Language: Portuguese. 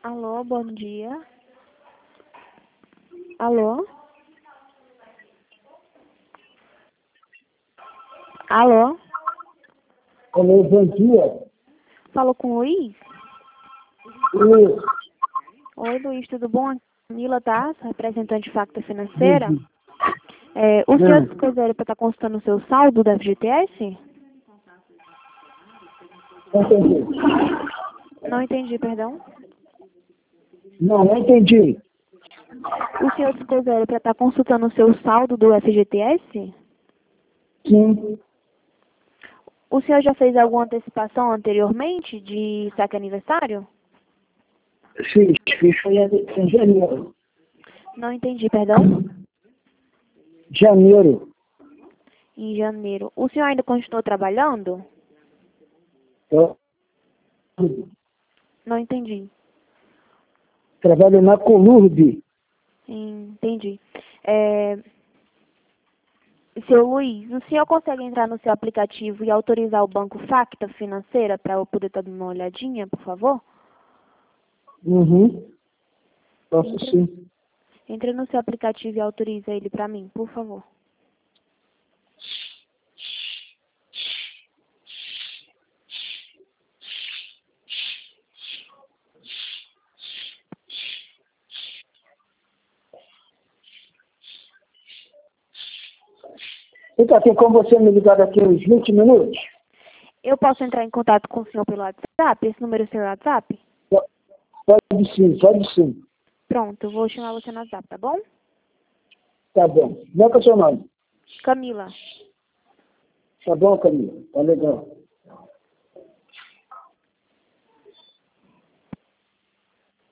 Alô, bom dia. Alô? Alô? Alô, bom dia. Falou com o Luiz? Isso. Oi, Luiz, tudo bom? Camila, tá? Representante de Facta Financeira. Uhum. O senhor escolheu para estar consultando o seu saldo da FGTS? Entendi. Não entendi, perdão. Não entendi. O senhor escolheu para estar consultando o seu saldo do FGTS? Sim. O senhor já fez alguma antecipação anteriormente de saque aniversário? Fiz foi em janeiro. Não entendi, perdão. Janeiro. Em janeiro. O senhor ainda continuou trabalhando? Eu Não entendi. trabalho na Colurb. Entendi. Seu Luiz, o senhor consegue entrar no seu aplicativo e autorizar o Banco Facta Financeira para eu poder estar dando uma olhadinha, por favor? Uhum. Posso sim. Entre no seu aplicativo e autoriza ele para mim, por favor. Então, tem como você me ligar daqui uns 20 minutos? Eu posso entrar em contato com o senhor pelo WhatsApp? Esse número é seu WhatsApp? Pode sim, pode sim. Pronto, eu vou chamar você no WhatsApp, tá bom? Tá bom. Como é que é o seu nome? Camila. Tá bom, Camila? Tá legal.